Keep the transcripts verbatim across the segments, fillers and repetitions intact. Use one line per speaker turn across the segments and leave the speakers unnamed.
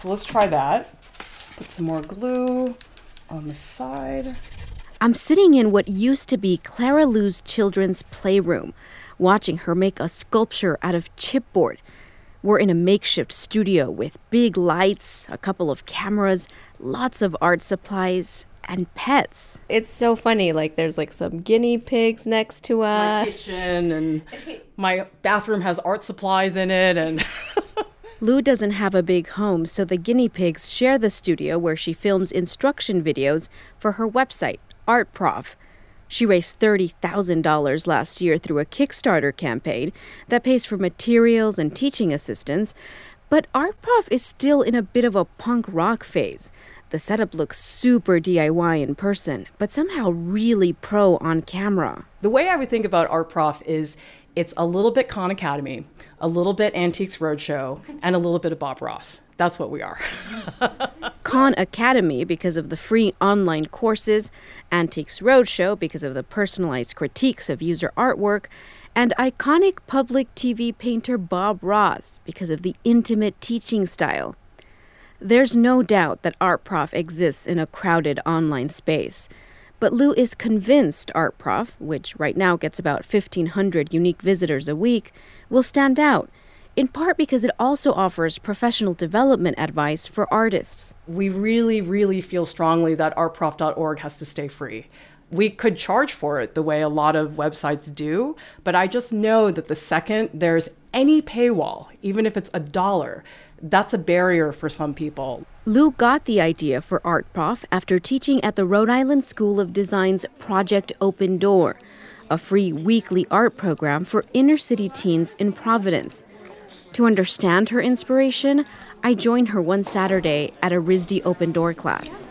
So let's try that. Put some more glue on the side.
I'm sitting in what used to be Clara Lu's children's playroom, watching her make a sculpture out of chipboard. We're in a makeshift studio with big lights, a couple of cameras, lots of art supplies, and pets.
It's so funny. Like, there's like some guinea pigs next to us.
My kitchen and my bathroom has art supplies in it. And
Lu doesn't have a big home, so the guinea pigs share the studio where she films instruction videos for her website, ArtProf. She raised thirty thousand dollars last year through a Kickstarter campaign that pays for materials and teaching assistance. But ArtProf is still in a bit of a punk rock phase. The setup looks super D I Y in person, but somehow really pro on camera.
The way I would think about ArtProf is it's a little bit Khan Academy, a little bit Antiques Roadshow, and a little bit of Bob Ross. That's what we are.
Khan Academy because of the free online courses, Antiques Roadshow because of the personalized critiques of user artwork, and iconic public T V painter Bob Ross because of the intimate teaching style. There's no doubt that ArtProf exists in a crowded online space. But Lu is convinced ArtProf, which right now gets about fifteen hundred unique visitors a week, will stand out, in part because it also offers professional development advice for artists.
We really, really feel strongly that artprof dot org has to stay free. We could charge for it the way a lot of websites do, but I just know that the second there's any paywall, even if it's a dollar, that's a barrier for some people.
Lu got the idea for ArtProf after teaching at the Rhode Island School of Design's Project Open Door, a free weekly art program for inner-city teens in Providence. To understand her inspiration, I joined her one Saturday at a R I S D Open Door class.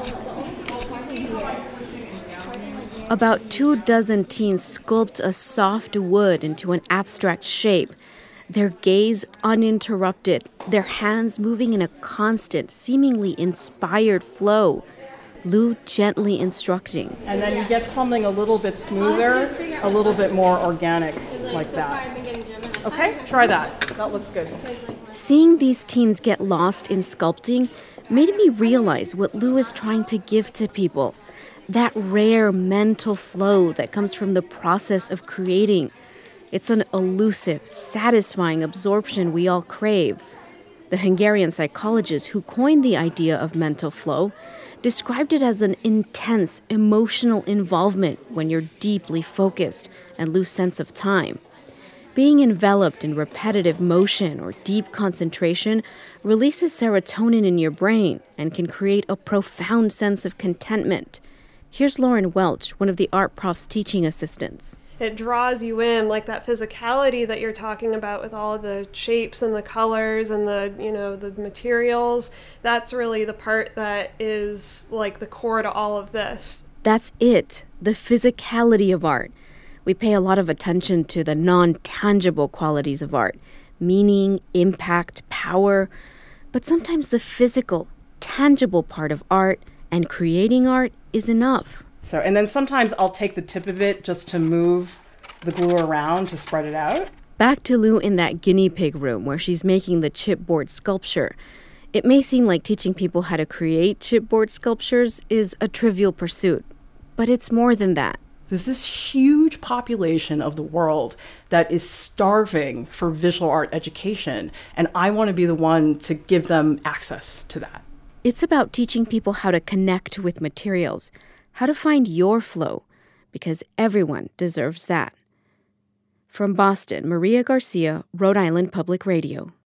About two dozen teens sculpt a soft wood into an abstract shape, their gaze uninterrupted, their hands moving in a constant, seemingly inspired flow. Lu gently instructing.
And then you get something a little bit smoother, a little bit more organic, like that. Okay, try that. That looks good.
Seeing these teens get lost in sculpting made me realize what Lu is trying to give to people. That rare mental flow that comes from the process of creating. It's an elusive, satisfying absorption we all crave. The Hungarian psychologist who coined the idea of mental flow described it as an intense emotional involvement when you're deeply focused and lose sense of time. Being enveloped in repetitive motion or deep concentration releases serotonin in your brain and can create a profound sense of contentment. Here's Lauren Welch, one of the ArtProf's teaching assistants.
It draws you in, like that physicality that you're talking about with all of the shapes and the colors and the, you know, the materials. That's really the part that is like the core to all of this.
That's it, the physicality of art. We pay a lot of attention to the non-tangible qualities of art, meaning, impact, power. But sometimes the physical, tangible part of art and creating art is enough.
So, and then sometimes I'll take the tip of it just to move the glue around to spread it out.
Back to Lu in that guinea pig room where she's making the chipboard sculpture. It may seem like teaching people how to create chipboard sculptures is a trivial pursuit, but it's more than that.
There's this huge population of the world that is starving for visual art education, and I want to be the one to give them access to that.
It's about teaching people how to connect with materials, how to find your flow, because everyone deserves that. From Boston, Maria Garcia, Rhode Island Public Radio.